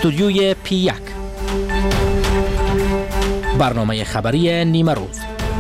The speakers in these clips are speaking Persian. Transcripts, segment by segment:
استودیوی P1 برنامه خبری نیمه روز.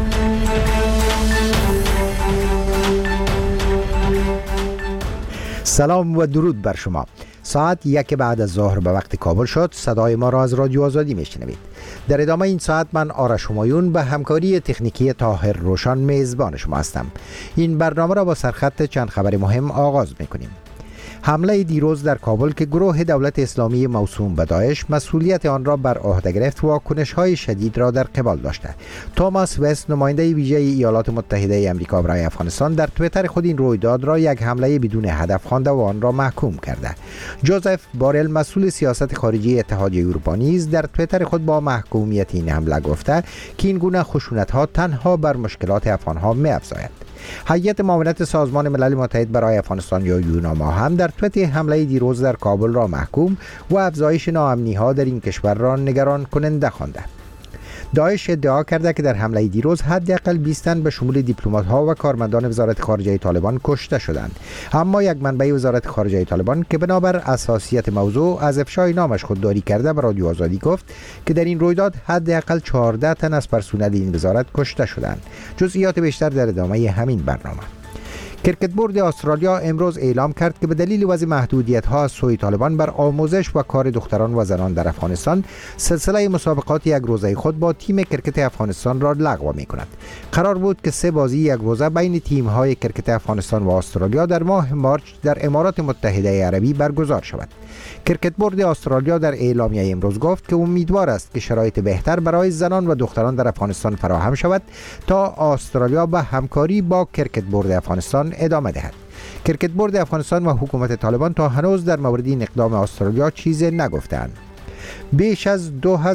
سلام و درود بر شما. ساعت 1 بعد از ظهر به وقت کابل شد. صدای ما را از رادیو آزادی میشنوید. در ادامه این ساعت من آرش همایون به همکاری تکنیکی طاهر روشن میزبان شما هستم. این برنامه را با سرخط چند خبر مهم آغاز میکنیم. حمله دیروز در کابل که گروه دولت اسلامی موسوم به داعش مسئولیت آن را بر عهده گرفت، واکنش‌های شدید را در قبال داشته. توماس وست، نماینده ویژه ایالات متحده آمریکا برای افغانستان، در توییتر خود این رویداد را یک حمله بدون هدف خوانده و آن را محکوم کرده. جوزف بارل، مسئول سیاست خارجی اتحادیه اروپا، نیز در توییتر خود با محکومیت این حمله گفته که این گونه خشونت‌ها تنها بر مشکلات افغان‌ها می‌افزاید. هیئت معاونت سازمان ملل متحد برای افغانستان یا یوناما هم در توییت حمله دیروز در کابل را محکوم و افزایش ناامنی‌ها در این کشور را نگران کننده خوانده. داعش ادعا کرده که در حمله دیروز حداقل 20 تن به شمول دیپلمات‌ها و کارمندان وزارت خارجه طالبان کشته شدند، اما یک منبع وزارت خارجه طالبان که بنابر اساسیت موضوع از افشای نامش خودداری کرده به رادیو آزادی گفت که در این رویداد حداقل 14 تن از پرسنل این وزارت کشته شدند. جزئیات بیشتر در ادامه همین برنامه. کرکت بورد استرالیا امروز اعلام کرد که به دلیل وضع محدودیت‌ها از سوی طالبان بر آموزش و کار دختران و زنان در افغانستان، سلسله مسابقات یک روزه خود با تیم کرکت افغانستان را لغو می‌کند. قرار بود که 3 بازی یک روزه بین تیم‌های کرکت افغانستان و استرالیا در ماه مارچ در امارات متحده عربی برگزار شود. کرکت بورد استرالیا در اعلامیه امروز گفت که امیدوار است که شرایط بهتر برای زنان و دختران در افغانستان فراهم شود تا استرالیا به همکاری با کرکت بورد افغانستان ادامه دهد. کرکت بورد افغانستان و حکومت طالبان تا هنوز در مورد این اقدام استرالیا چیزی نگفتند. بیش از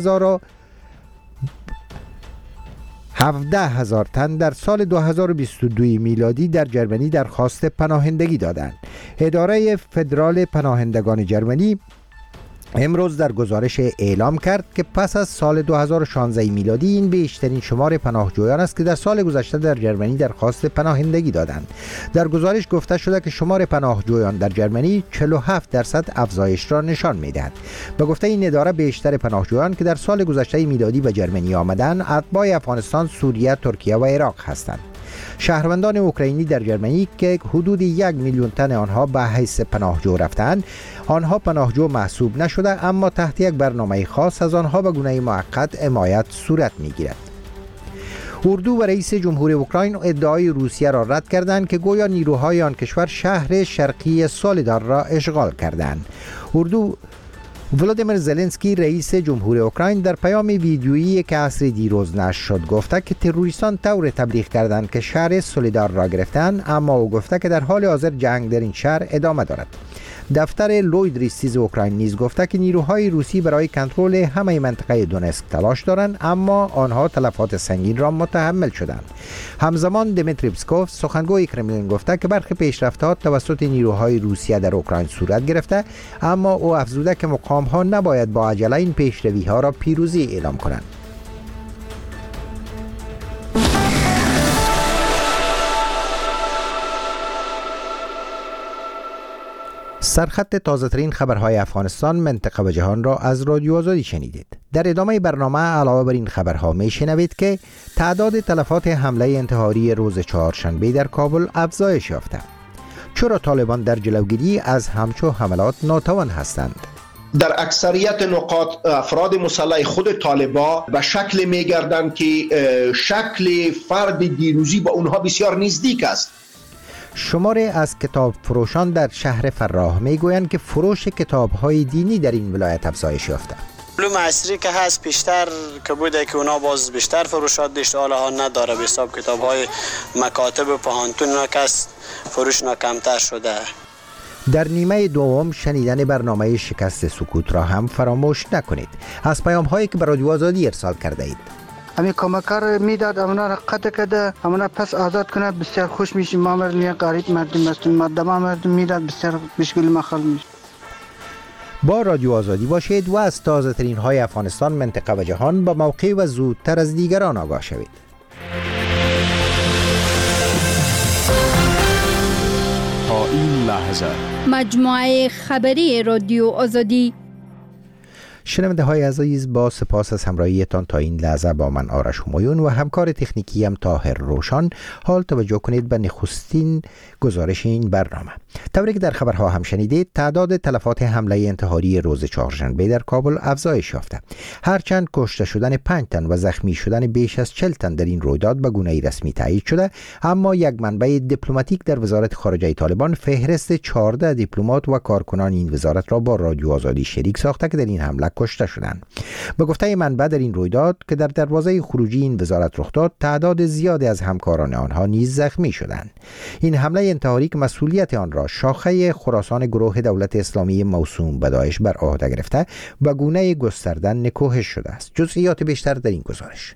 17,000 تن در سال 2022 میلادی در جرمنی درخواست پناهندگی دادند. اداره فدرال پناهندگان جرمنی امروز در گزارش اعلام کرد که پس از سال 2016 میلادی این بیشترین شمار پناهجویان است که در سال گذشته در جرمنی درخواست پناهندگی دادند. در گزارش گفته شده که شمار پناهجویان در جرمنی 47% افزایش را نشان می‌دهد. به گفته این اداره بیشتر پناهجویان که در سال گذشته میلادی به جرمنی آمدند اتباع افغانستان، سوریه، ترکیه و عراق هستند. شهروندان اوکراینی در جرمنی که حدود 1 میلیون تن آنها به حیث پناهجو رفتند، آنها پناهجو محسوب نشده، اما تحت یک برنامه خاص از آنها به گونه موقت حمایت صورت میگیرد. اردو و رئیس جمهور اوکراین ادعای روسیه را رد کردند که گویا نیروهای آن کشور شهر شرقی سولدار را اشغال کردند. ولودیمیر زلنسکی رئیس جمهور اوکراین در پیام ویدیویی که عصر دیروز نشر شد گفته که تروریستان طور تبلیغ کردند که شهر سولدار را گرفتند، اما او گفته که در حال حاضر جنگ در این شهر ادامه دارد. دفتر لوید ریستیز اوکراین نیز گفته که نیروهای روسی برای کنترل همه منطقه دونسک تلاش دارند، اما آنها تلفات سنگین را متحمل شدند. همزمان دمیتری پسکوف، سخنگوی کرملین، گفته که برخی پیشرفت‌ها توسط نیروهای روسیه در اوکراین صورت گرفته، اما او افزوده که مقام‌ها نباید با عجله این پیشروی‌ها را پیروزی اعلام کنند. سرخط تازه‌ترین خبرهای افغانستان، منطقه و جهان را از رادیو آزادی شنیدید. در ادامه برنامه علاوه بر این خبرها میشنوید که تعداد تلفات حمله انتحاری روز چهارشنبه در کابل افزایش یافته. چرا طالبان در جلوگیری از همچو حملات ناتوان هستند؟ در اکثریت نقاط افراد مسلح خود طالبان به شکل میگردند که شکل فرد دیروزی با اونها بسیار نزدیک است. شماری از کتاب فروشان در شهر فراه میگویند که فروش کتاب‌های دینی در این ولایت افزایش یافته. علوم عصری که هست بیشتر که بوده که اونا باز بیشتر فروشات داشته، حالا ها نداره. به حساب کتاب‌های مکاتب و پانتون نکست فروشنا کمتر شده. در نیمه دوم شنیدن برنامه شکست سکوت را هم فراموش نکنید. از پیام‌هایی که به رادیو آزادی ارسال کرده اید. امی کمکار میداد، امنا را قطع کرده، امنا پس آزاد کنه، بسیار خوش میشیم. ما مردم غریب مردم هستیم، مردم میداد، بسیار مشکل مخال میشه. با رادیو آزادی باشید و از تازه ترین های افغانستان، منطقه و جهان با موقع و زودتر از دیگران آگاه شوید. تا این لحظه مجموعه خبری رادیو آزادی. شنونده های عزیز، با سپاس از همراهیتان تا این لحظه با من آرش همایون و همکار تکنیکی هم طاهر روشن. حال توجه کنید به نخستین گزارش این برنامه. طوری که در خبرها هم شنیدید، تعداد تلفات حمله انتحاری روز چهارشنبه در کابل افزایش یافته. هرچند کشته شدن 5 تن و زخمی شدن بیش از 40 تن در این رویداد به گونه رسمی تایید شده، اما یک منبع دیپلماتیک در وزارت خارجه طالبان فهرست 14 دیپلمات و کارکنان این وزارت را با رادیو آزادی شریک ساخته که در این حمله کشته شدند. به گفته منبع، در این رویداد که در دروازه خروجی این وزارت رخ داد، تعداد زیادی از همکاران آنها نیز زخمی شدند. این حمله انتحاری که مسئولیت آن را شاخه خراسان گروه دولت اسلامی موسوم به داعش بر عهده گرفته، به گونه گسترده نکوهش شده است. جزئیات بیشتر در این گزارش.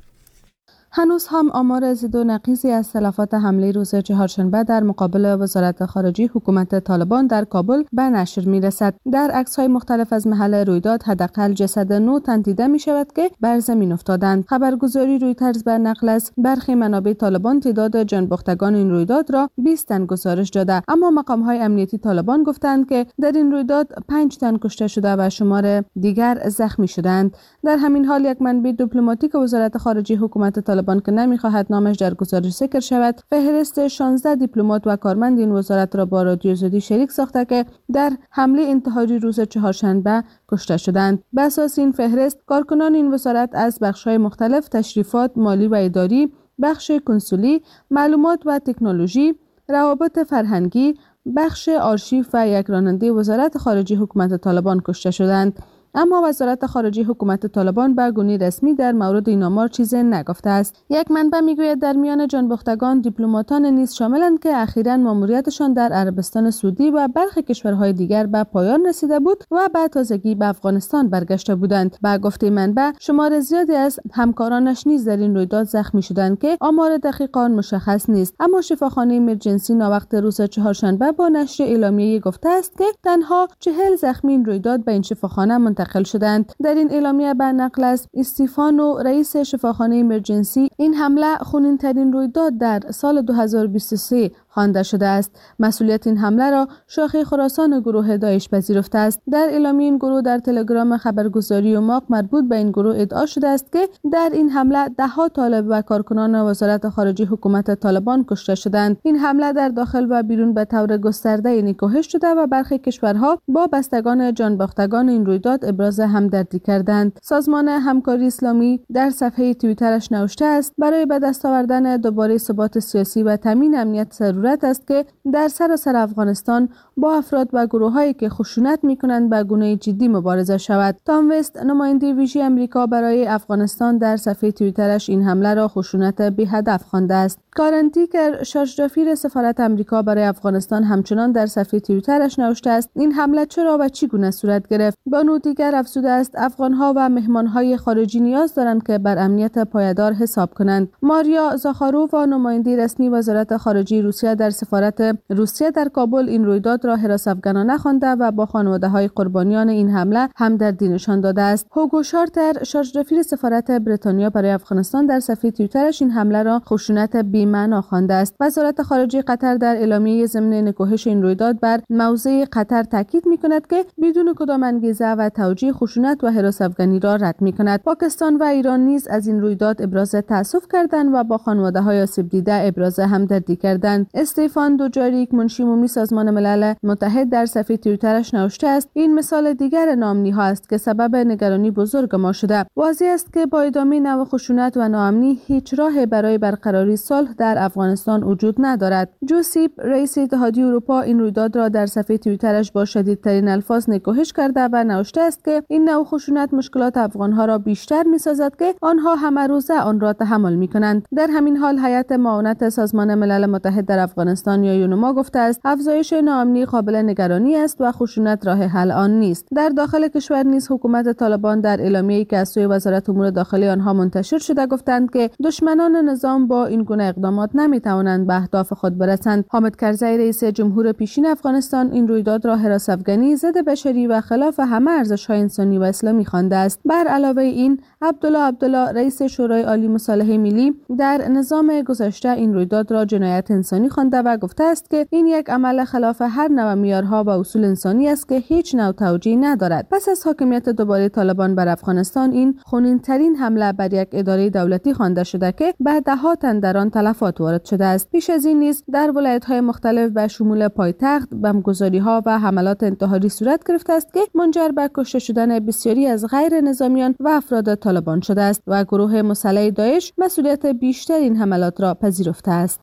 هنوز هم آمار زد و نقیصی از تلفات حمله روز چهارشنبه در مقابل وزارت خارجه حکومت طالبان در کابل به نشر می رسد. در عکس‌های مختلف از محل رویداد حداقل جسد 9 تن دیده می شود که بر زمین افتادند. خبرگزاری رویترز به نقل از برخی منابع طالبان تعداد جانباختگان این رویداد را 20 تن گزارش داده، اما مقام‌های امنیتی طالبان گفتند که در این رویداد 5 تن کشته شده و شمار دیگر زخمی شدند. در همین حال یک منبع دیپلماتیک وزارت خارجه حکومت طالبان که نمی‌خواهد نامش در گزارش ذکر شود، فهرست 16 دیپلمات و کارمند این وزارت را با رادیو آزادی شریک ساخته که در حمله انتحاری روز چهارشنبه کشته شدند. به اساس این فهرست، کارکنان این وزارت از بخش‌های مختلف تشریفات مالی و اداری، بخش کنسولی، معلومات و تکنولوژی، روابط فرهنگی، بخش آرشیو و یک راننده وزارت خارجه حکومت طالبان کشته شدند. اما وزارت خارجه حکومت طالبان به گونه رسمی در مورد این آمار چیزی نگفته است. یک منبع میگوید در میان جانباختگان دیپلماتان نیز شاملند که اخیراً ماموریتشان در عربستان سعودی و برخی کشورهای دیگر به پایان رسیده بود و به تازگی به افغانستان برگشته بودند. به گفته منبع، شمار زیادی از همکارانش نیز در این رویداد زخمی شدند که آمار دقیق آن مشخص نیست. اما شفاخانه امرجنسی ناوقت روز چهارشنبه با نشر اعلامیه گفته است که تنها 40 زخمی این رویداد به این شفاخانه منتقل شدند. در این اعلامیه به نقل از استیفانو، رئیس شفاخانه امرجنسی، این حمله خونین ترین رویداد در سال 2023 خوانده شده است. مسئولیت این حمله را شاخه خراسان گروه داعش پذیرفته است. در اعلامیه این گروه در تلگرام خبرگزاری ماق مربوط به این گروه ادعا شده است که در این حمله 10 طالب و کارکنان وزارت خارجه حکومت طالبان کشته شدند. این حمله در داخل و بیرون به طور گسترده نکوهش شده و برخی کشورها با بستگان جانباختگان این رویداد ابراز همدردی کردند. سازمان همکاری اسلامی در صفحه توییترش نوشته است: برای به دست آوردن دوباره ثبات سیاسی و تامین امنیت ضرورت است که در سراسر افغانستان با افراد و گروه‌هایی که خشونت می‌کنند به گونه جدی مبارزه شود. تام وست، نماینده ویژه آمریکا برای افغانستان، در صفحه توییترش این حمله را خشونت بی هدف خوانده است. کارن تیکر، شارژدافیر سفارت آمریکا برای افغانستان، همچنان در صفحه توییترش نوشته است: این حمله چرا و چگونه صورت گرفت؟ با نوع دیگر افزوده است: افغان‌ها و مهمان‌های خارجی نیاز دارند که بر امنیت پایدار حساب کنند. ماریا زاخاروف، نماینده رسمی وزارت خارجه روسیه در سفارت روسیه در کابل، این رویداد را هراس‌افکنانه خوانده و با خانواده‌های قربانیان این حمله همدردی نشان داده است. هوگو شارتر، شارژدافیر سفارت بریتانیا برای افغانستان، در صفحه توییترش این حمله را خشونت بی‌معنا خوانده است. وزارت خارجه قطر در اعلامیه ضمن نکوهش این رویداد بر موضع قطر تاکید می‌کند که بدون کدام انگیزه و توجیه خشونت و هراس‌افکنی را رد می‌کند. پاکستان و ایران نیز از این رویداد ابراز تأسف کردند و با خانواده‌های آسیب دیده ابراز همدردی کردند. استفان دوجاریک، منشی عمومی سازمان ملل متحد، در صفحه توییترش نوشته است: این مثال دیگر ناامنی‌ها است که سبب نگرانی بزرگ ما شده. واضح است که با ادامه نوع خشونت و ناامنی هیچ راه برای برقراری صلح در افغانستان وجود ندارد. جوزیپ، رئیس اتحادیه اروپا، این رویداد را در صفحه توییترش با شدیدترین الفاظ نکوهش کرده و نوشته است که این نوع خشونت مشکلات افغان‌ها را بیشتر می‌سازد که آنها همه روزه آن را تحمل می‌کنند. در همین حال هیئت معاونت سازمان ملل متحد در افغانستان یا یونما گفته است: افزایش ناامنی قابل نگرانی است و خشونت راه حل آن نیست. در داخل کشور نیز حکومت طالبان در اعلامیه‌ای که از سوی وزارت امور داخلی آنها منتشر شده گفتند که دشمنان نظام با این گونه اقدامات نمی‌توانند به اهداف خود برسند. حامد کرزی، رئیس جمهور پیشین افغانستان، این رویداد را هراس‌افکنی ضد بشری و خلاف همه ارزش‌های های انسانی و اسلامی خوانده است. بر علاوه این، عبدالله رئیس شورای عالی مصالحه ملی در نظام گذشته این رویداد را جنایت انسانی خوانده و گفته است که این یک عمل خلاف هر نوع معیارها و اصول انسانی است که هیچ نوع توجیه ندارد. پس از حاکمیت دوباره طالبان بر افغانستان، این خونین‌ترین حمله بر یک اداره دولتی خوانده شده که به ده‌ها تن در آن تلفات وارد شده است. پیش از این نیز در ولایت‌های مختلف به شمول پایتخت بمبگذاری‌ها و حملات انتحاری صورت گرفته است که منجر به کشته شدن بسیاری از غیر نظامیان و افراد طالبان شده است و گروه مسلح داعش مسئولیت بیشتر این حملات را پذیرفته است.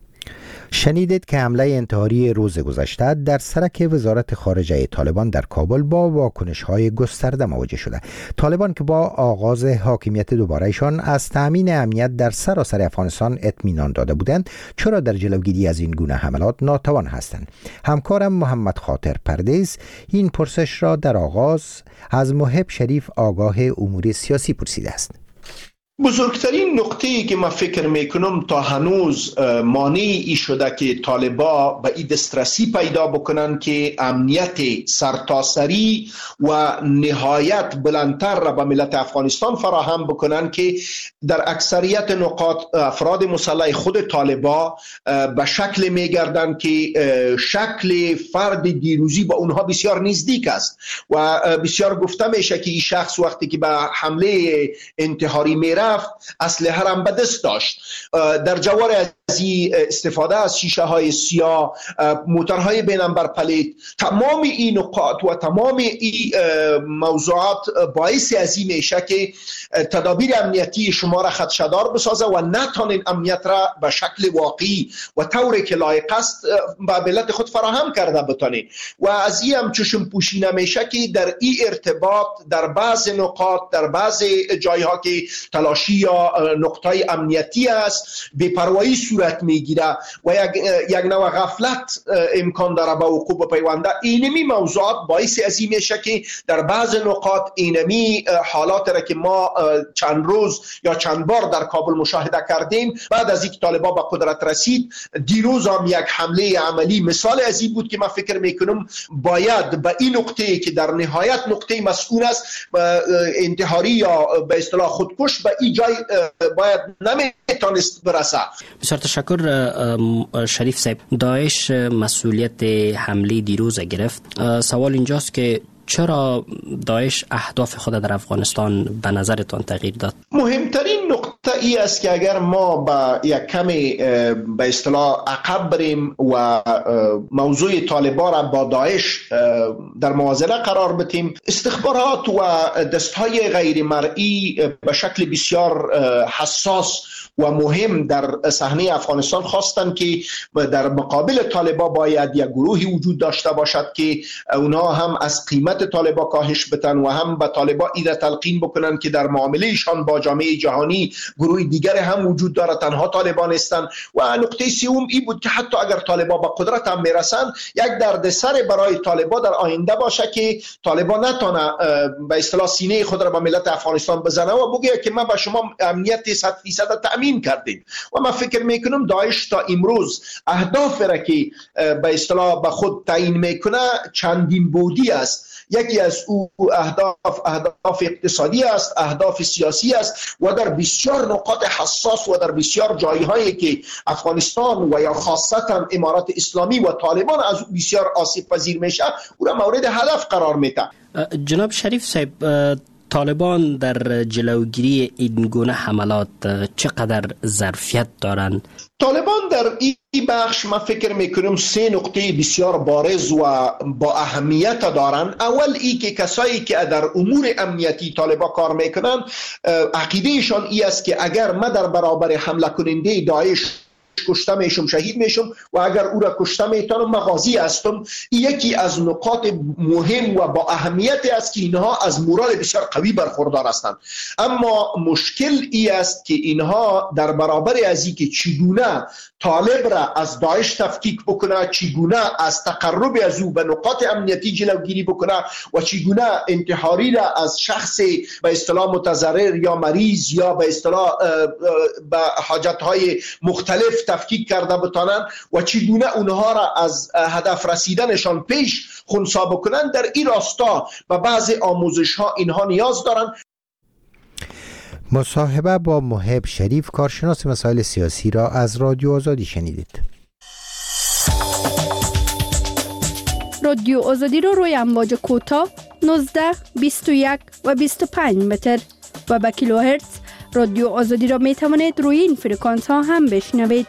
شنیدید که حمله انتحاری روز گذشته در سرک وزارت خارجه طالبان در کابل با واکنش‌های گسترده مواجه شده. طالبان که با آغاز حاکمیت دوبارهشان از تأمین امنیت در سراسر افغانستان اطمینان داده بودند، چرا در جلوگیری از این گونه حملات ناتوان هستند؟ همکارم محمد خاطر پردیس این پرسش را در آغاز از محب شریف آگاه امور سیاسی پرسیده است. بزرگترین نقطه‌ای که من فکر میکنم تا هنوز مانعی شده که طالبا به این دسترسی پیدا بکنن که امنیت سرتاسری و نهایت بلندتر را به ملت افغانستان فراهم بکنن که در اکثریت نقاط افراد مسلح خود طالبا به شکل میگردن که شکل فرد دیروزی با اونها بسیار نزدیک است و بسیار گفته میشه که این شخص وقتی که به حمله انتحاری میره اسلحه هم به دست داشت. در جوار از استفاده از شیشه های سیاه، موترهای بیننبر پلیت، تمام این نقاط و تمام این موضوعات باعث از این میشه که تدابیر امنیتی شما را خدشه‌دار بسازه و نتونین امنیت را به شکل واقعی و طوری که لایق است به ملت خود فراهم کرده بتونین. و از این هم چشم پوشی نمیشه که در این ارتباط در بعض نقاط، در بعض جایها که تلاشی یا نقطه امنیتی است، بی‌پروایی صورت میگیره و یک نوع غفلت امکان داره به وقوع بپیونده. اینمی موضوعات باعث از این میشه که در بعض نقاط اینمی حالات را که ما چند روز یا چند بار در کابل مشاهده کردیم بعد از اینکه طالبان به قدرت رسید، دیروز هم یک حمله عملی مثال از این بود که من فکر میکنم باید به این نقطه که در نهایت نقطه مسئول است انتحاری یا به اصطلاح خودکش به این جای باید نمیتونست برسه. بسیار تشکر شریف صاحب. داعش مسئولیت حمله دیروز گرفت. سوال اینجاست که چرا داعش اهداف خود در افغانستان به نظرتان تغییر داد؟ مهمترین نقطه ای است که اگر ما با یک کمی به اصطلاح عقب بریم و موضوع طالبان را با داعش در موازنه قرار بدیم، استخبارات و دستهای غیر مرئی به شکل بسیار حساس و مهم در صحنه افغانستان خواستن که در مقابل طالبان باید یک گروهی وجود داشته باشد که اونا هم از قیمت طالبان کاهش بتن و هم به طالبان ایده تلقین بکنن که در معاملهشان با جامعه جهانی گروه دیگر هم وجود داره، تنها طالبان هستند. و نقطه سوم این بود که حتی اگر طالبان به قدرت هم میرسن، یک دردسر برای طالبان در آینده باشه که طالبان نتونه به اصطلاح سینه خود را به ملت افغانستان بزنه و بگه که ما به شما امنیت 100% تأمین کردیم. و من فکر میکنم داعش تا امروز اهداف را که به اصطلاح به خود تعیین میکنه چندین بودی است. یکی از او اهداف اقتصادی است، اهداف سیاسی است و در بسیار نقاط حساس و در بسیار جایهایی که افغانستان و یا خاصتا امارات اسلامی و طالبان از بسیار آسیب پذیر میشه، او را مورد هدف قرار میده. جناب شریف صاحب، طالبان در جلوگیری این گونه حملات چقدر ظرفیت دارند؟ طالبان در این بخش من فکر میکنم 3 نقطه بسیار بارز و با اهمیت دارن. اول ای که کسایی که در امور امنیتی طالبان کار میکنن عقیدهشان ای است که اگر ما در برابر حمله کننده داعش کشته میشم، شهید میشم و اگر او را کشته میتونم مغازی هستم. یکی از نقاط مهم و با اهمیت است که اینها از مورال بسیار قوی برخوردار هستند. اما مشکل ای است که اینها در برابر از این که چگونه طالب را از داعش تفکیک بکنه، چگونه از تقرب از او به نقاط امنیتی جلوگیری بکنه و چگونه انتحاری را از شخص به اصطلاح متضرر یا مریض یا به اصطلاح به حاجت‌های مختلف مختلف تفکیک کرده بتانند و چگونه اونها را از هدف رسیدنشان پیش خنثی بکنند. در این راستا به بعض آموزش ها اینها نیاز دارند. مصاحبه با محب شریف، کارشناس مسائل سیاسی را از رادیو آزادی شنیدید. رادیو آزادی رو روی امواج کوتاه 19، 21 و 25 متر و به کیلوهرتز رادیو آزادی را می توانید روی این فرکانس ها هم بشنوید.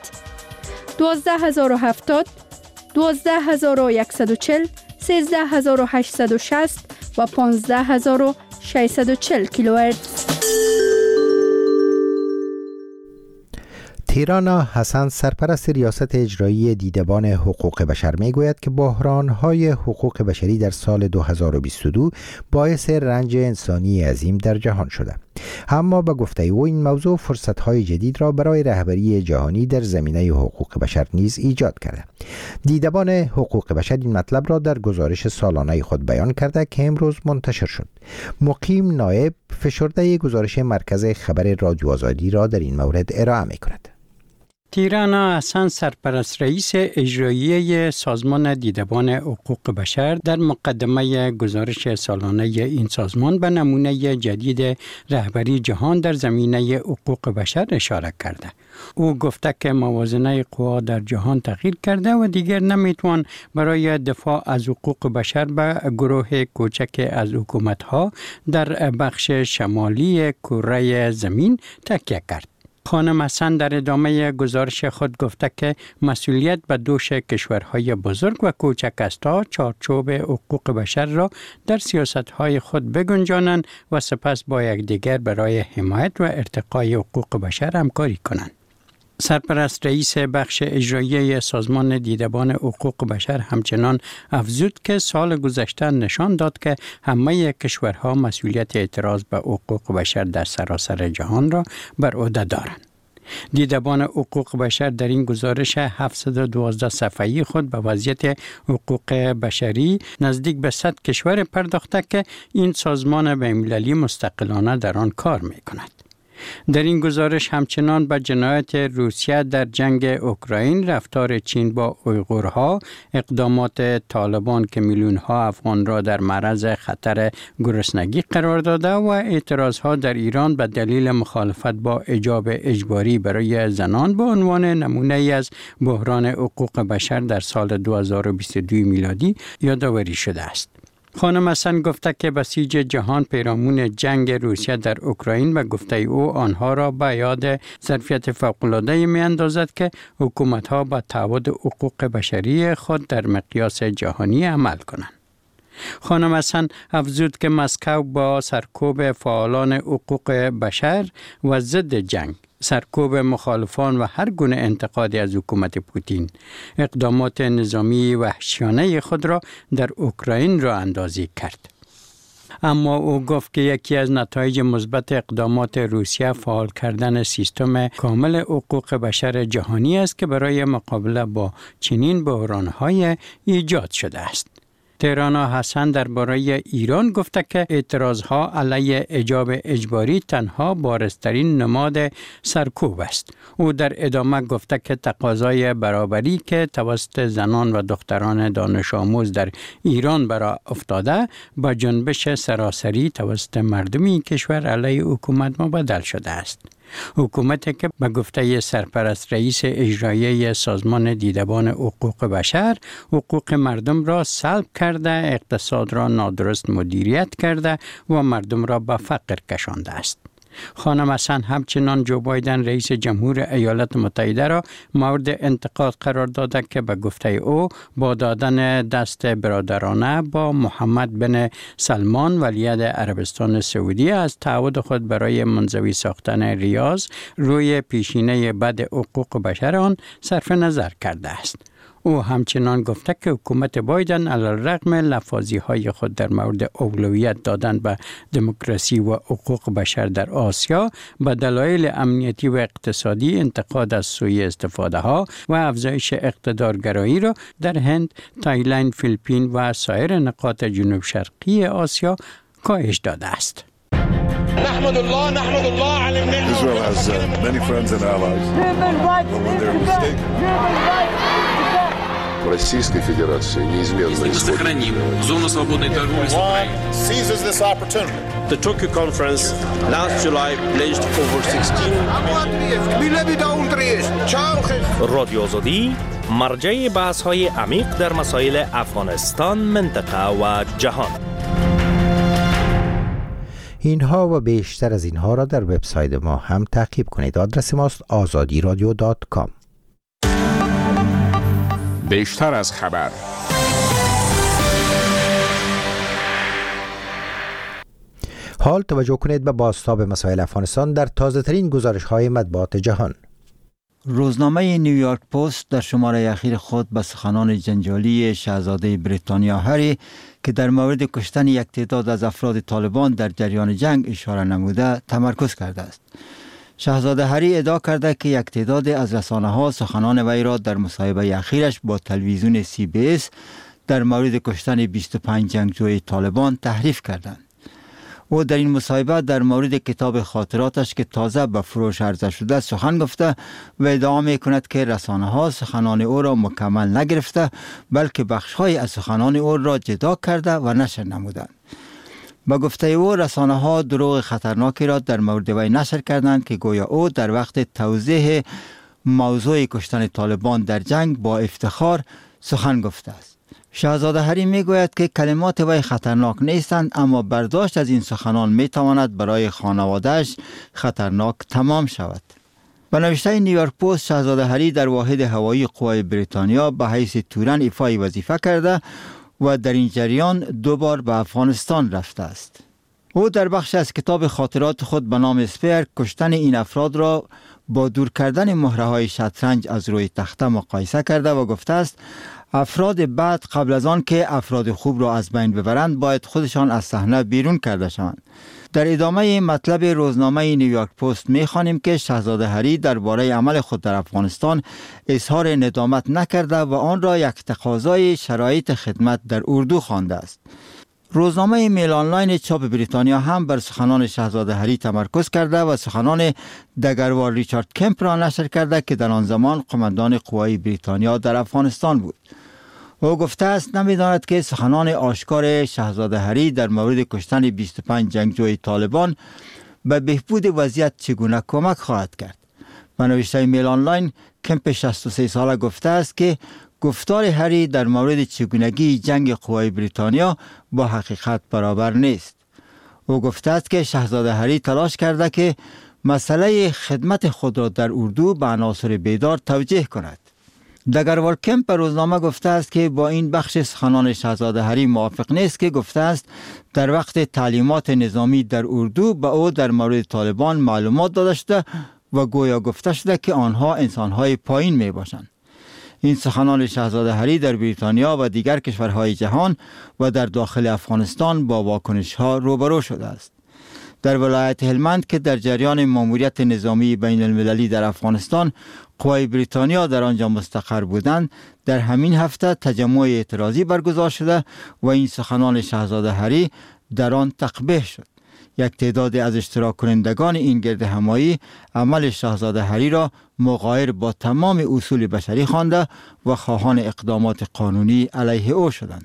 12070، 12140، 13860 و 15640 کیلوهرتز. تیرانا حسن، سرپرست ریاست اجرایی دیدبان حقوق بشر، میگوید که بحران‌های حقوق بشری در سال 2022 باعث رنج انسانی عظیم در جهان شده. اما به گفته او این موضوع فرصت‌های جدید را برای رهبری جهانی در زمینه حقوق بشر نیز ایجاد کرده. دیدبان حقوق بشر این مطلب را در گزارش سالانه خود بیان کرده که امروز منتشر شد. مقیم نایب فشرده گزارش مرکز خبر رادیو آزادی را در این مورد ارائه می‌کند. تیرانا حسن، سرپرست رئیس اجرایی سازمان دیدبان حقوق بشر، در مقدمه گزارش سالانه این سازمان به نمونه جدید رهبری جهان در زمینه حقوق بشر اشاره کرده. او گفته که موازنه قوا در جهان تغییر کرده و دیگر نمیتوان برای دفاع از حقوق بشر به گروه کوچک از حکومت‌ها در بخش شمالی کره زمین تکیه کرد. خانم حسن در ادامه گزارش خود گفته که مسئولیت به دوش کشورهای بزرگ و کوچک است تا چارچوب حقوق بشر را در سیاستهای خود بگنجانند و سپس با یکدیگر برای حمایت و ارتقای حقوق بشر همکاری کنند. سرپرست رئیس بخش اجرایی سازمان دیدبان حقوق بشر همچنان افزود که سال گذشته نشان داد که همه کشورها مسئولیت اعتراض به حقوق بشر در سراسر جهان را بر عهده دارند. دیدبان حقوق بشر در این گزارش 712 صفحه‌ای خود به وضعیت حقوق بشری نزدیک به 100 کشور پرداخته که این سازمان بین‌المللی مستقلانه در آن کار می‌کند. در این گزارش همچنان به جنایت روسیه در جنگ اوکراین، رفتار چین با اویغورها، اقدامات طالبان که میلیون‌ها افغان را در معرض خطر گرسنگی قرار داده و اعتراضها در ایران به دلیل مخالفت با حجاب اجباری برای زنان به عنوان نمونه از بحران حقوق بشر در سال 2022 میلادی یادآوری شده است. خانم حسن گفته که بسیج جهان پیرامون جنگ روسیه در اوکراین و گفته او آنها را به یاد ظرفیت فوق‌العاده می اندازد که حکومت‌ها با تعهد حقوق بشری خود در مقیاس جهانی عمل کنند. خانم حسن افزود که مسکو با سرکوب فعالان حقوق بشر و ضد جنگ، سرکوب مخالفان و هر گونه انتقادی از حکومت پوتین، اقدامات نظامی وحشیانه خود را در اوکراین را اندازی کرد. اما او گفت که یکی از نتایج مثبت اقدامات روسیه فعال کردن سیستم کامل حقوق بشر جهانی است که برای مقابله با چنین بحران‌های ایجاد شده است. تیرانا حسن درباره ایران گفته که اعتراضها علیه حجاب اجباری تنها بارزترین نماد سرکوب است. او در ادامه گفته که تقاضای برابری که توسط زنان و دختران دانش آموز در ایران برآ افتاده با جنبش سراسری توسط مردمی کشور علیه حکومت مبدل شده است. حکومتی که به گفته سرپرست رئیس اجرایی سازمان دیدبان حقوق بشر حقوق مردم را سلب کرده، اقتصاد را نادرست مدیریت کرده و مردم را به فقر کشانده است. خانم حسن همچنان جو بایدن رئیس جمهور ایالات متحده را مورد انتقاد قرار داده که به گفته او با دادن دست برادرانه با محمد بن سلمان ولیعهد عربستان سعودی از تعهد خود برای منزوی ساختن ریاض روی پیشینه بد حقوق بشر آن صرف نظر کرده است. او همچنان گفته که حکومت بایدن علیرغم لفاظی‌های خود در مورد اولویت دادن به دموکراسی و حقوق بشر در آسیا به دلایل امنیتی و اقتصادی انتقاد از سوء استفاده‌ها و افزایش اقتدارگرایی را در هند، تایلند، فیلیپین و سایر نقاط جنوب شرقی آسیا کاهش داده است. Israel has many friends and allies. But when they're mistaken. Российской Федерации неизменно сохраним зону свободной торговли с Украиной. Seizes this opportunity. The Tokyo conference last July pledged over 16 رادیو آزادی مرجع بحث‌های عمیق در مسائل افغانستان، منطقه و جهان. اینها و بیشتر از اینها را در وبسایت ما هم تعقیب کنید. آدرس ماست azadiradio.com. بیشتر از خبر. حال توجه کنید به بازتاب مسائل افغانستان در تازه ترین گزارش های مطبوعات جهان. روزنامه نیویورک پست در شماره اخیر خود به سخنان جنجالی شاهزاده بریتانیا هری که در مورد کشتن یک تعداد از افراد طالبان در جریان جنگ اشاره نموده تمرکز کرده است. شاهزاده هری ادعا کرده که یک تعداد از رسانه‌ها سخنان وی را در مصاحبه اخیرش با تلویزیون CBS در مورد کشتن 25 جنگجوی طالبان تحریف کردند. او در این مصاحبه در مورد کتاب خاطراتش که تازه به فروش عرضه شده سخن گفته و ادعا می‌کند که رسانه‌ها سخنان او را مکمل نگرفته بلکه بخش‌های از سخنان او را جدا کرده و نشر نمودند. با گفته او رسانه‌ها دروغ خطرناکی را در مورد وی نشر کردند که گویا او در وقت توضیح موضوع کشتن طالبان در جنگ با افتخار سخن گفته است. شاهزاده هری میگوید که کلمات وی خطرناک نیستند اما برداشت از این سخنان میتواند برای خانواده‌اش خطرناک تمام شود. به نوشته نیویورک پست شاهزاده هری در واحد هوایی قوای بریتانیا به حیث تورن ایفای وظیفه کرده و در این جریان 2 بار به افغانستان رفته است. او در بخش از کتاب خاطرات خود به نام اسپیر کشتن این افراد را با دور کردن مهره‌های شطرنج از روی تخته مقایسه کرده و گفته است افراد بد قبل از آن که افراد خوب را از بین ببرند باید خودشان از صحنه بیرون کرده شوند. در ادامه مطلب روزنامه نیویورک پست می‌خوانیم که شاهزاده هری درباره عمل خود در افغانستان اظهار ندامت نکرده و آن را یک تقاضای شرایط خدمت در اردو خوانده است. روزنامه میل آنلاین چاپ بریتانیا هم بر سخنان شاهزاده هری تمرکز کرده و سخنان دگروار ریچارد کمپ را نشر کرده که در آن زمان قماندان قوای بریتانیا در افغانستان بود. او گفته است نمی‌داند که سخنان آشکار شاهزاده هری در مورد کشتن 25 جنگجوی طالبان به بهبود وضعیت چگونه کمک خواهد کرد. به نوشته میل آنلاین کمپ 63 ساله گفته است که گفتار هری در مورد چگونگی جنگ قوای بریتانیا با حقیقت برابر نیست. او گفته است که شاهزاده هری تلاش کرده که مسئله خدمت خود را در اردو به عناصر بیدار توجیه کند. دگروار کمپ به روزنامه گفته است که با این بخش سخنان شاهزاده هری موافق نیست که گفته است در وقت تعلیمات نظامی در اردو به او در مورد طالبان معلومات داده شده و گویا گفته شده که آنها انسانهای پایین می باشند. این سخنان شاهزاده هری در بریتانیا و دیگر کشورهای جهان و در داخل افغانستان با واکنش‌ها روبرو شده است. در ولایت هلمند که در جریان ماموریت نظامی بین المللی در افغانستان قوای بریتانیا در آنجا مستقر بودند، در همین هفته تجمع اعتراضی برگزار شده و این سخنان شاهزاده هری در آن تقبیح شد. یک تعداد از اشتراک کنندگان این گرد همایی عمل شاهزاده هری را مغایر با تمام اصول بشری خوانده و خواهان اقدامات قانونی علیه او شدند.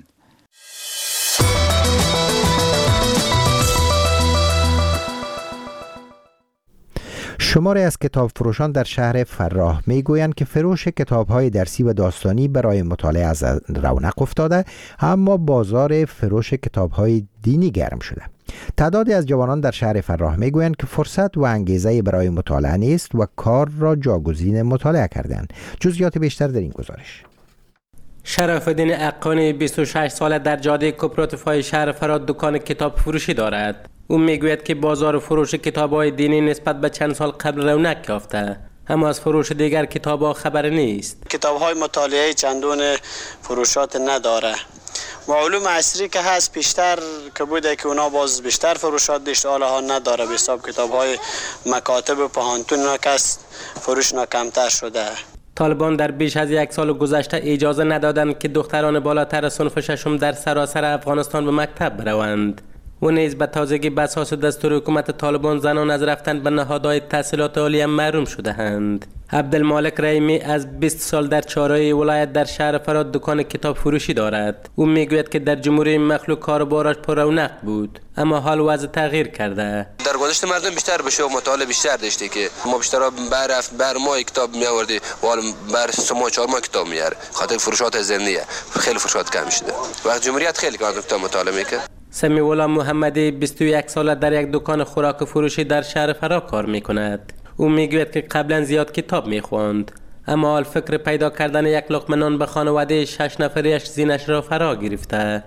شماری از کتاب فروشان در شهر فراه میگویند که فروش کتاب‌های درسی و داستانی برای مطالعه از رونق افتاده، اما بازار فروش کتاب‌های دینی گرم شده. تعدادی از جوانان در شهر فراه میگویند که فرصت و انگیزه برای مطالعه نیست و کار را جاگزین مطالعه کردند. جزئیات بیشتر در این گزارش. شرف الدین اقانی 26 ساله در جاده کوپراتیف‌های شهر فراه دکان کتاب فروشی دارد. او میگوید که بازار فروش کتاب‌های دینی نسبت به چند سال قبل رونق یافته، اما از فروش دیگر کتاب‌ها خبر نیست. کتاب‌های مطالعه چندون فروشات نداره. و علوم عصری که هست بیشتر که بوده که اونا باز بیشتر فروشات داشت، حالا نداره. به حساب کتاب‌های مکاتب و پاهانتون کس فروش کمتر شده. طالبان در بیش از 1 سال گذشته اجازه ندادند که دختران بالاتر صنف 6 در سراسر افغانستان به مکتب بروند. و نیز به تازگی به اساس دستور حکومت طالبان زنان از رفتن به نهادهای تحصیلات عالی محروم شده‌اند. عبدالمالک رحیمی از 20 سال در چهارراه ولایت در شهر فراد دکان کتاب فروشی دارد. او میگوید که در جمهوری مخلوق کاروبارش پر رونق بود، اما حال وضع تغییر کرده. در گذشته مردم بیشتر بشه و مطالعه بیشتر داشته که ما بیشتر بر ما کتاب می آوردی و بر 3-4 ماه کتاب میاره. خاطر فروشات زندیه خیلی فروشات کم شده. وقت جمهوریت خیلی کتاب مطالعه میکرد. سمیولا محمدی 21 ساله در یک دکان خوراک فروشی در شهر فرا کار میکند. او میگوید که قبلا زیاد کتاب میخواند، اما حال فکر پیدا کردن یک لقمه نان به خانواده 6 نفریش زینش را فرا گرفته.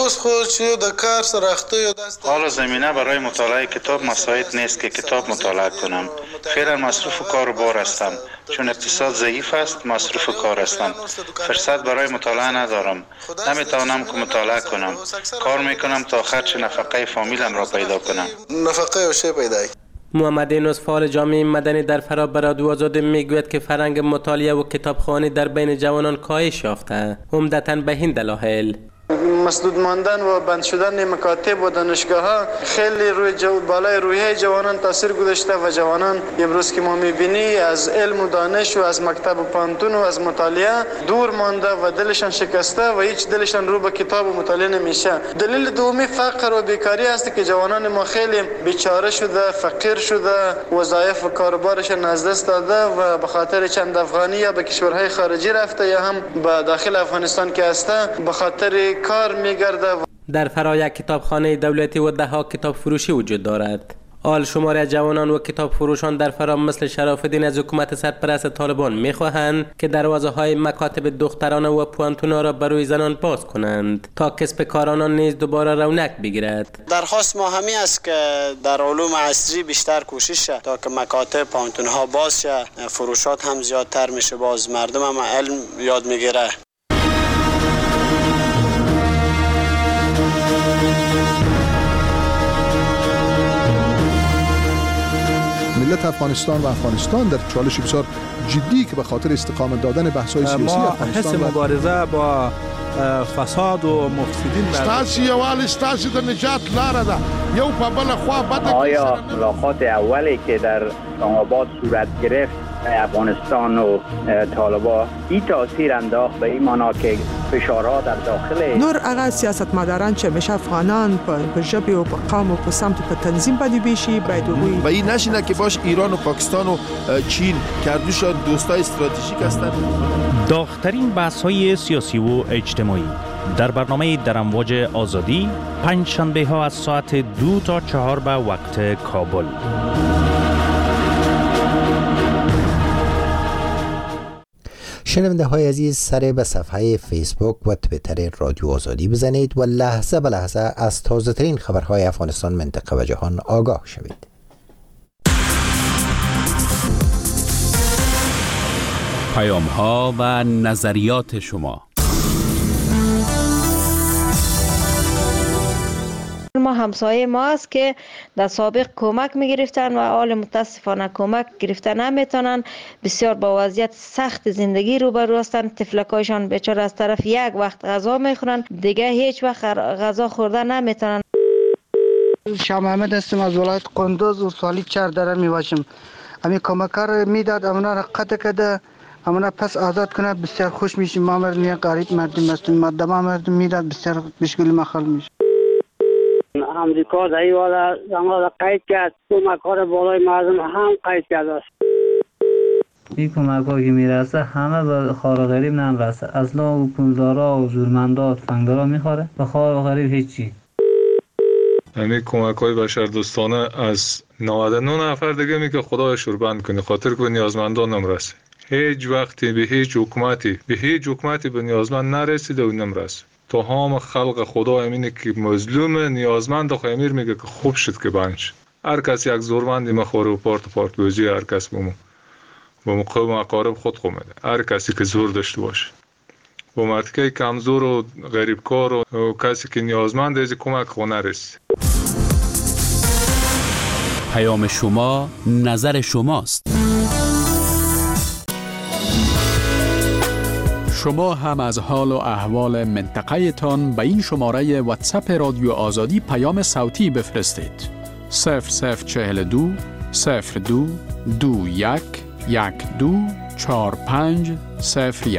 حالا زمینه برای مطالعه کتاب مساعد نیست که کتاب مطالعه کنم. فعلا مصروف کار و بار هستم، چون اقتصاد ضعیف است. مصروف کار هستم، فرصت برای مطالعه ندارم، نمیتوانم که مطالعه کنم. کار میکنم تا خرج نفقه فامیلم را پیدا کنم. نفقه و چه پیدا؟ محمد یونس فعال جامعه مدنی در فرا به رادیو آزادی میگوید که فرهنگ مطالعه و کتابخوانی در بین جوانان کاهش یافته، عمدتاً به این دلایل: مسدود ماندن و بند شدن مکاتب و دانشگاه ها خیلی روی بالای روحیه جوانان تاثیر گذاشته و جوانان امروز که ما میبینی از علم و دانش و از مکتب و پانتون و از مطالعه دور مانده و دلشان شکسته و هیچ دلشان رو به کتاب و مطالعه نمیشه. دلیل دومی فقر و بیکاری است که جوانان ما خیلی بیچاره شده، فقیر شده، وظایف و کاروبارشان از دست داده و به خاطر چند افغانی یا به کشورهای خارجی رفته یا هم به داخل افغانستان که هسته به خاطر کار میگرده. در فرا یک کتابخانه دولتی و 10 کتاب فروشی وجود دارد. آل شمار جوانان و کتاب فروشان در فرا مثل شرف الدین از حکومت سرپرست طالبان میخواهند که دروازه های مکاتب دخترانه و پوانتونا را برای زنان باز کنند تا کسب کارانان نیز دوباره رونق بگیرد. درخواست ما همین است که در علوم عصری بیشتر کوشش شه تا که مکاتب پوانتون ها باز شه، فروشات هم زیادتر میشه، باز مردم هم علم یاد میگیره. ملت افغانستان و افغانستان در چالش بسیار جدی که به خاطر استقامت دادن بحث‌های سیاسی افغانستان ما حس مبارزه با فساد و مفسدین ستاسي یوال ستاسي د نجات لاره ده یو په بل خوا بده. آیا ملاقات اولی که در آباد صورت گرفت افغانستان و طالبان این تاثیر انداخت به این معنا که فشارها در داخل نور هغه سیاستمداران چې همیشه افغانان په ژبې او په قوم او په سمت په تنظیم باندې بیشي باید وګوري و این نشینه که باش ایران و پاکستان و چین کردوش دوستای استراتژیک هستند. داغ‌ترین بحث‌های سیاسی و اجتماعی در برنامه در امواج آزادی پنج شنبه ها از ساعت 2 تا 4 به وقت کابل. شنونده های عزیز، سر به صفحه فیسبوک و تویتر رادیو آزادی بزنید و لحظه به لحظه از تازه ترین خبرهای افغانستان، منطقه و جهان آگاه شوید. پیام ها و نظریات شما. ما همسایه ما است که در سابق کمک میگرفتن و حال متاسفانه کمک گرفتن نمیتونن. بسیار با وضعیت سخت زندگی روبرو هستن. طفلکایشان بیچاره از طرف یک وقت غذا میخورن، دیگه هیچ وقت غذا خوردن نمیتونن. شاه محمد هستم از ولایت قندوز و سالی 4 داره میباشم. امی کمکار میداد امنا را قطع کرده، امنا پس آزاد کنه. بسیار خوش میشیم. ما مردم غریب مردم هستیم، مردم مردم میداد بسیار بشکل مخل میشه. امریکا در این والا زمان قید کرد، کمکار بالای مردم هم قید کرد است. این کمک ها که میرسه همه به خار و غریب نمیرسه. اصلا و پولدارا و زورمندا و تفنگدارا میخوره، به خار و غریب هیچی. یعنی کمک های بشردوستانه از 99 نفر دیگه می که خدای شوربند کنه، خاطر که به نیازمندان نمیرسه. هیچ وقتی به هیچ حکومتی به نیازمند نرسیده و نمیرسه. تو هم خلق خدا امینه که مظلوم نیازمند خو امیر میگه که خوب شد که بنش. هر کس یک زورمندی مخوره و پارت بوزی هر کس با قوم اقارب خود خو میده. هر کسی که زور داشته باشه. با مرتکه کمزور و غریبکار و کسی که نیازمند از کمک خو نرسه. پیام شما نظر شماست. شما هم از حال و احوال منطقه تان به این شماره واتساپ رادیو آزادی پیام صوتی بفرستید. 0042 02 21 12 45 01.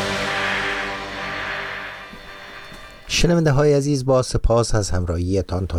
شنونده های عزیز، با سپاس از همراهیتان تا